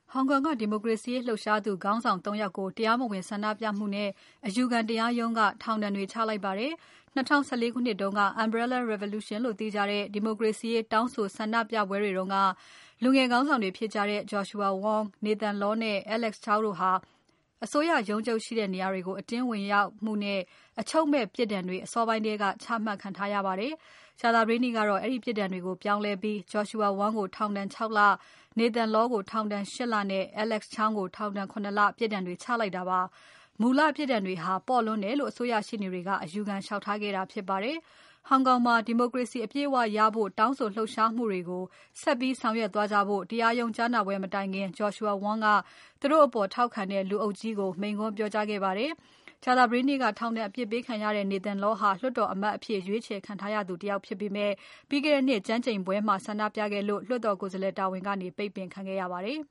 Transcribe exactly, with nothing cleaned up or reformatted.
ဟောင်ကောင်ကဒီမိုကရေစီရေးလှုပ်ရှားသူခေါင်းဆောင် သုံး ယောက်ကိုတရားမဝင်ဆန္ဒပြမှုနဲ့အယူခံတရားရုံးကထောင်ဒဏ်တွေချလိုက်ပါတယ်။ ၂၀၁၄ ခုနှစ်တုန်းက Umbrella Revolution လို့သိကြတဲ့ဒီမိုကရေစီရေးတောင်းဆိုဆန္ဒပြပွဲတွေတုန်းကလူငယ်ခေါင်းဆောင်တွေဖြစ်ကြတဲ့ Joshua Wong, Nathan Law နဲ့ Alex Chow တို့ဟာအစိုးရရုံးချုပ်ရှိတဲ့နေရာတွေကို အတင်းဝင်ရောက်မှုနဲ့အချုပ်မဲ့ပြစ်ဒဏ်တွေအစောပိုင်းထဲကချမှတ်ခံထားရပါတယ်။ ကြာသပတေးနေ့ကတော့အဲဒီပြစ်ဒဏ်တွေကိုပြောင်းလဲပြီး Joshua Wong ကိုထောင်ဒဏ် ၆ လ Nathan Law ကိုထောင်ဒဏ် ၈ လနဲ့ Alex Chow ကိုထောင်ဒဏ် ၇ လ ပြစ်ဒဏ်တွေချလိုက်တာပါ။ မူလပြစ်ဒဏ်တွေဟာပေါ့လွန်းတယ်လို့အစိုးရရှေ့နေတွေကအယူခံလျှောက်ထားခဲ့တာဖြစ်ပါတယ်။ ဟောင်ကောင်မှာဒီမိုကရေစီအပြည့်အဝရဖို့တောင်းဆိုလှုပ်ရှားမှုတွေကိုဆက်ပြီးဆောင်ရွက်သွားကြဖို့တရားရုံးကြားနာပွဲမတိုင်ခင် Joshua Wong ကသူတို့အပေါ်ထောက်ခံတဲ့လူအုပ်ကြီးကိုမိန့်ခွန်းပြောကြားခဲ့ပါတယ်။ ကြာသပတေးနေ့ကထောင်ဒဏ်အပြစ်ပေးခံရတဲ့ Nathan Law ဟာလွှတ်တော်အမတ်အဖြစ်ရွေးချယ်ခံထားရသူတယောက်ဖြစ်ပေမဲ့ပြီးခဲ့တဲ့နှစ်ကျမ်းကျိန်ပွဲမှာဆန္ဒပြခဲ့လို့လွှတ်တော်ကိုယ်စားလှယ်တာဝန်ကနေပိတ်ပင်ခံခဲ့ရပါတယ်